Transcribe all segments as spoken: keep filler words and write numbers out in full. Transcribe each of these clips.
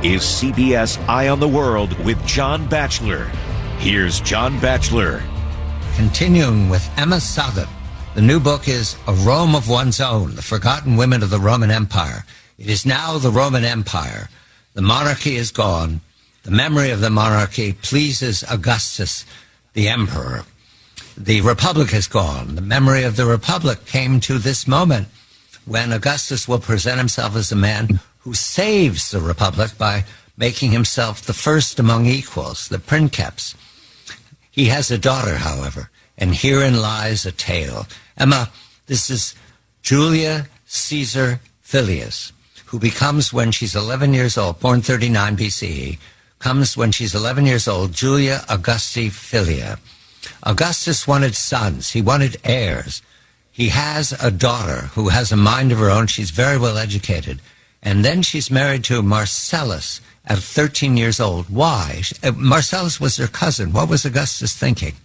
is C B S Eye on the World with John Batchelor. Here's John Batchelor. Continuing with Emma Southon. The new book is A Rome of One's Own, The Forgotten Women of the Roman Empire. It is now the Roman Empire. The monarchy is gone. The memory of the monarchy pleases Augustus, the emperor. The republic is gone. The memory of the republic came to this moment when Augustus will present himself as a man who saves the republic by making himself the first among equals, the princeps. He has a daughter, however, and herein lies a tale. Emma, this is Julia Caesar Filius, who becomes, when she's eleven years old, born thirty-nine B C E, comes when she's eleven years old, Julia Augusti Filia. Augustus wanted sons. He wanted heirs. He has a daughter who has a mind of her own. She's very well educated. And then she's married to Marcellus at thirteen years old. Why? Marcellus was her cousin. What was Augustus thinking?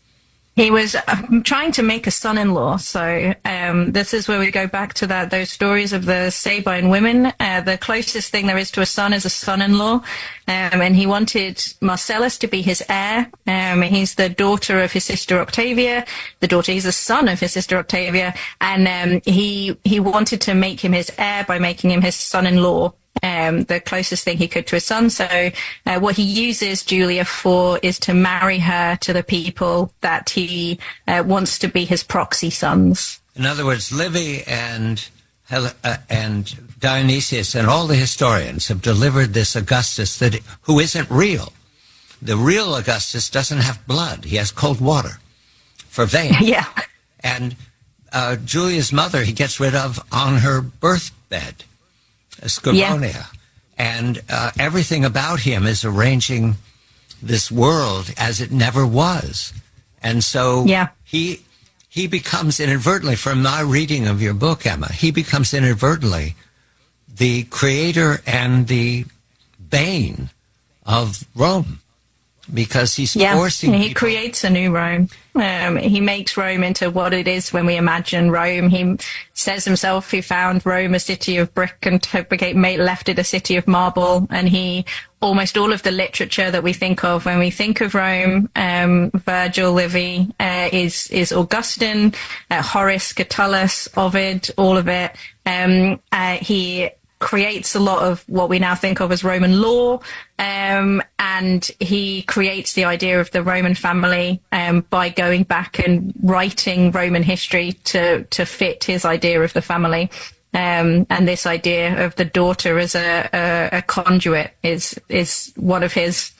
He was um, trying to make a son-in-law. So um, this is where we go back to that those stories of the Sabine women. Uh, the closest thing there is to a son is a son-in-law. Um, and he wanted Marcellus to be his heir. Um, he's the daughter of his sister Octavia. The daughter, he's the son of his sister Octavia. And um, he he wanted to make him his heir by making him his son-in-law. Um, the closest thing he could to his son. So uh, what he uses Julia for is to marry her to the people that he uh, wants to be his proxy sons. In other words, Livy and Hel- uh, and Dionysius and all the historians have delivered this Augustus that who isn't real. The real Augustus doesn't have blood. He has cold water for veins. Yeah. And uh, Julia's mother he gets rid of on her birthbed. Scribonia. Yeah. And uh, everything about him is arranging this world as it never was. And so yeah. he he becomes inadvertently, from my reading of your book, Emma, he becomes inadvertently the creator and the bane of Rome. Because he's yeah, forcing he people. creates a new Rome. Um, he makes Rome into what it is when we imagine Rome. He says himself he found Rome a city of brick and made, left it a city of marble. And he, almost all of the literature that we think of when we think of Rome, um, Virgil, Livy, uh, is, is Augustine, uh, Horace, Catullus, Ovid, all of it. Um, uh, he creates a lot of what we now think of as Roman law, um, and he creates the idea of the Roman family um, by going back and writing Roman history to to fit his idea of the family. Um, and this idea of the daughter as a, a, a conduit is is one of his.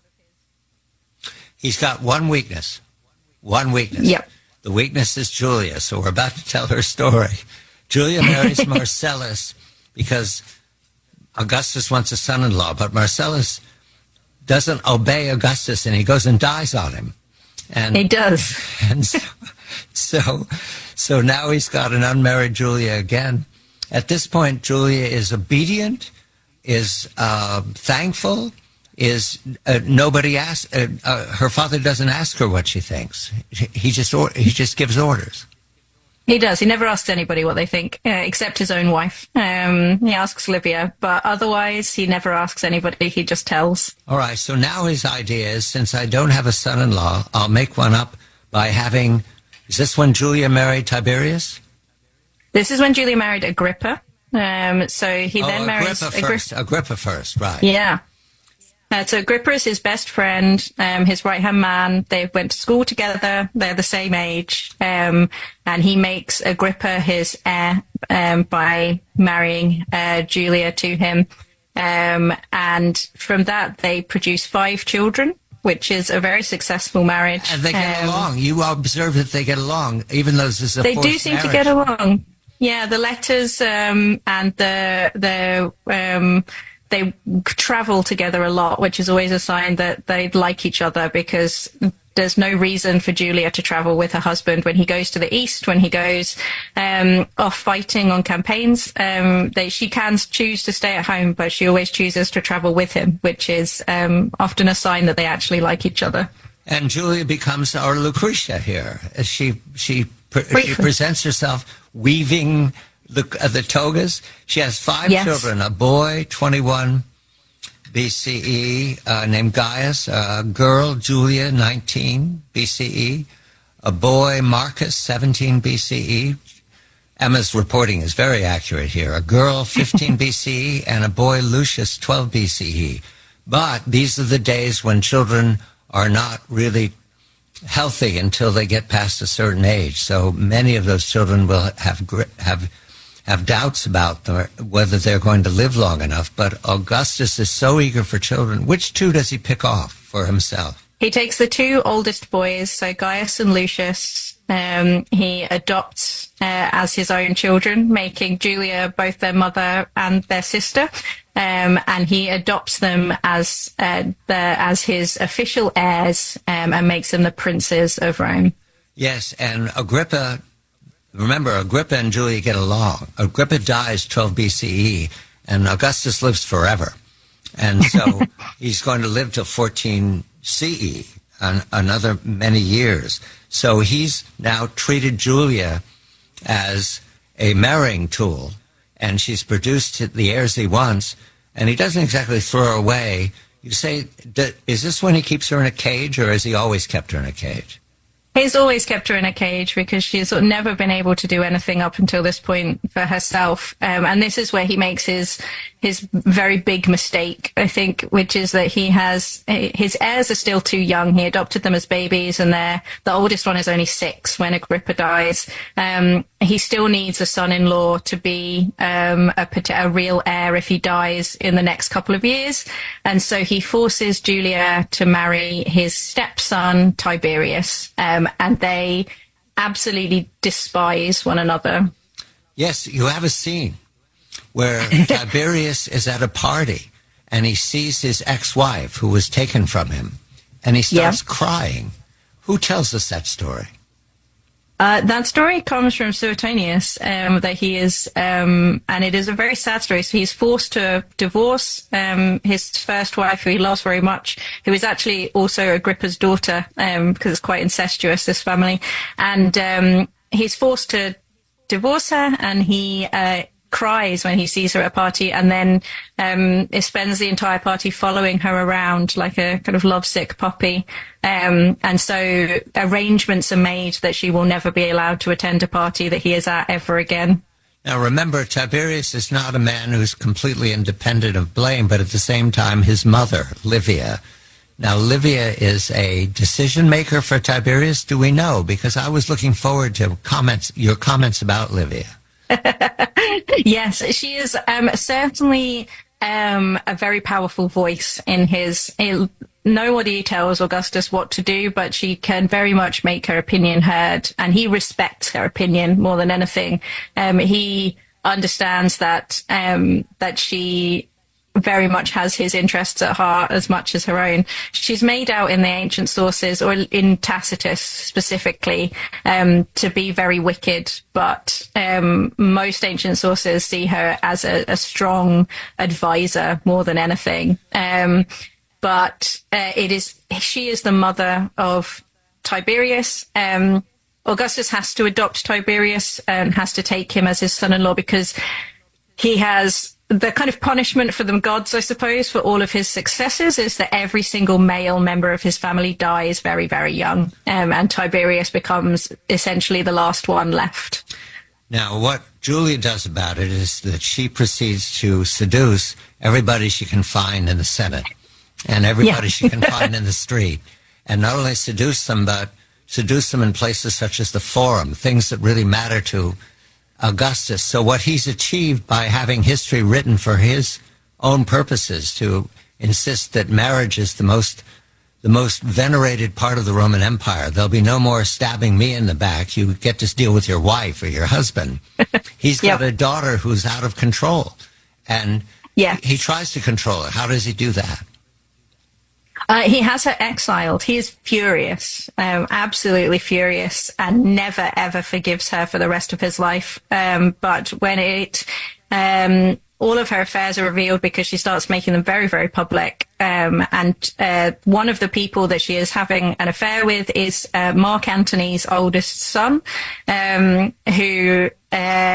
He's got one weakness. One weakness. Yep. The weakness is Julia, so we're about to tell her story. Julia marries Marcellus because Augustus wants a son-in-law, but Marcellus doesn't obey Augustus, and he goes and dies on him. And he does. And so, so, so now he's got an unmarried Julia again. At this point, Julia is obedient, is uh, thankful, is uh, nobody asks. Uh, uh, her father doesn't ask her what she thinks. He just or, he just gives orders. He does. He never asks anybody what they think, uh, except his own wife. Um, he asks Livia, but otherwise he never asks anybody. He just tells. All right. So now his idea is, since I don't have a son-in-law, I'll make one up by having, is this when Julia married Tiberius? This is when Julia married Agrippa. Um, so he oh, then marries... Agrippa first. Agri- Agrippa first, right. Yeah. Uh, so Agrippa is his best friend, um, his right-hand man. They went to school together. They're the same age. Um, and he makes Agrippa his heir um, by marrying uh, Julia to him. Um, and from that, they produce five children, which is a very successful marriage. And they get um, along. You observe that they get along, even though this is a They forced do seem marriage. to get along. Yeah, the letters um, and the... the um, they travel together a lot, which is always a sign that they like each other, because there's no reason for Julia to travel with her husband when he goes to the east, when he goes um, off fighting on campaigns. Um, they, she can choose to stay at home, but she always chooses to travel with him, which is um, often a sign that they actually like each other. And Julia becomes our Lucretia here. She she she presents herself weaving the uh, the togas. She has five yes. children: a boy, twenty-one, B C E, uh, named Gaius, a girl, Julia, nineteen B C E, a boy, Marcus, seventeen B C E. Emma's reporting is very accurate here. A girl, fifteen B C E, and a boy, Lucius, twelve B C E. But these are the days when children are not really healthy until they get past a certain age. So many of those children will have have have doubts about them, whether they're going to live long enough. But Augustus is so eager for children. Which two does he pick off for himself? He takes the two oldest boys, so Gaius and Lucius. Um, he adopts uh, as his own children, making Julia both their mother and their sister. Um, and he adopts them as uh, the, as his official heirs, um, and makes them the princes of Rome. Yes, and Agrippa, remember, Agrippa and Julia get along. Agrippa dies twelve B C E, and Augustus lives forever. And so he's going to live till fourteen C E, an, another many years. So he's now treated Julia as a marrying tool, and she's produced the heirs he wants, and he doesn't exactly throw her away. You say, is this when he keeps her in a cage, or has he always kept her in a cage? He's always kept her in a cage because she's sort of never been able to do anything up until this point for herself. Um, and this is where he makes his his very big mistake, I think, which is that he has his heirs are still too young. He adopted them as babies, and they're, the oldest one is only six when Agrippa dies. Um, he still needs a son-in-law to be um, a, a real heir if he dies in the next couple of years. And so he forces Julia to marry his stepson, Tiberius. Um, and they absolutely despise one another. Yes, you have a scene where Tiberius is at a party and he sees his ex-wife who was taken from him, and he starts yeah. crying. Who tells us that story? Uh, that story comes from Suetonius, um, that he is, um, and it is a very sad story. So he's forced to divorce um, his first wife, who he loves very much, who is actually also Agrippa's daughter, um, because it's quite incestuous, this family. And um, he's forced to divorce her, and he uh, cries when he sees her at a party, and then um, it spends the entire party following her around like a kind of lovesick puppy. Um, and so arrangements are made that she will never be allowed to attend a party that he is at ever again. Now remember, Tiberius is not a man who's completely independent of blame, but at the same time his mother, Livia. Now Livia is a decision maker for Tiberius, do we know? Because I was looking forward to comments, your comments about Livia. Yes, she is um, certainly um, a very powerful voice in his... In, Nobody tells Augustus what to do, but she can very much make her opinion heard, and he respects her opinion more than anything. Um, he understands that um, that she very much has his interests at heart as much as her own. She's made out in the ancient sources, or in Tacitus specifically, um, to be very wicked, but um, most ancient sources see her as a, a strong advisor more than anything. Um, But uh, it is she is the mother of Tiberius. Um, Augustus has to adopt Tiberius and has to take him as his son-in-law because he has the kind of punishment for the gods, I suppose, for all of his successors is that every single male member of his family dies very, very young, um, and Tiberius becomes essentially the last one left. Now, what Julia does about it is that she proceeds to seduce everybody she can find in the Senate. And everybody yeah. she can find in the street. And not only seduce them, but seduce them in places such as the Forum, things that really matter to Augustus. So what he's achieved by having history written for his own purposes, to insist that marriage is the most the most venerated part of the Roman Empire. There'll be no more stabbing me in the back. You get to deal with your wife or your husband. He's got yep. a daughter who's out of control. And yeah. he tries to control her. How does he do that? Uh, he has her exiled. He is furious, um, absolutely furious, and never, ever forgives her for the rest of his life. Um, but when it, um, all of her affairs are revealed because she starts making them very, very public. Um, and uh, one of the people that she is having an affair with is uh, Mark Antony's oldest son, um, who... Uh,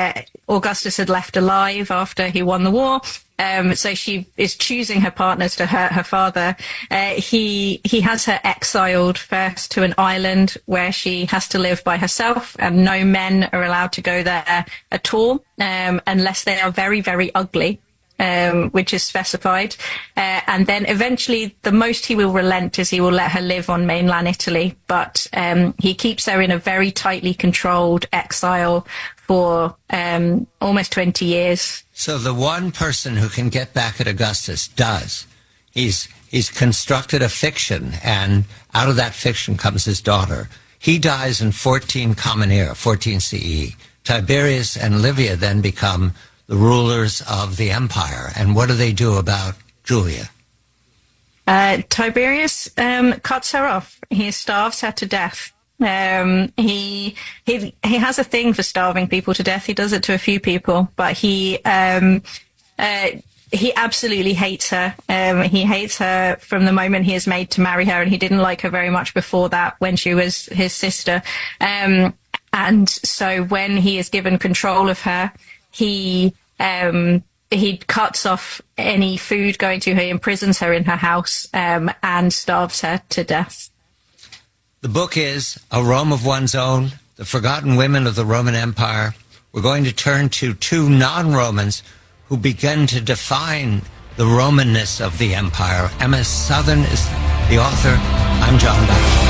Augustus had left alive after he won the war. Um, so she is choosing her partners to hurt her father. Uh, he he has her exiled first to an island where she has to live by herself, and no men are allowed to go there at all, um, unless they are very, very ugly. Um, which is specified. Uh, and then eventually the most he will relent is he will let her live on mainland Italy. But um, he keeps her in a very tightly controlled exile for um, almost twenty years. So the one person who can get back at Augustus does. He's, he's constructed a fiction, and out of that fiction comes his daughter. He dies in fourteen Common Era, fourteen C E. Tiberius and Livia then become the rulers of the empire. And what do they do about Julia? Uh, Tiberius um, cuts her off. He starves her to death. Um, he he he has a thing for starving people to death. He does it to a few people, but he um, uh, he absolutely hates her. Um, he hates her from the moment he is made to marry her, and he didn't like her very much before that when she was his sister. Um, and so when he is given control of her, he um, he cuts off any food going to her, he imprisons her in her house, um, and starves her to death. The book is A Rome of One's Own, The Forgotten Women of the Roman Empire. We're going to turn to two non-Romans who begin to define the Romanness of the empire. Emma Southern is the author. I'm John Batchelor.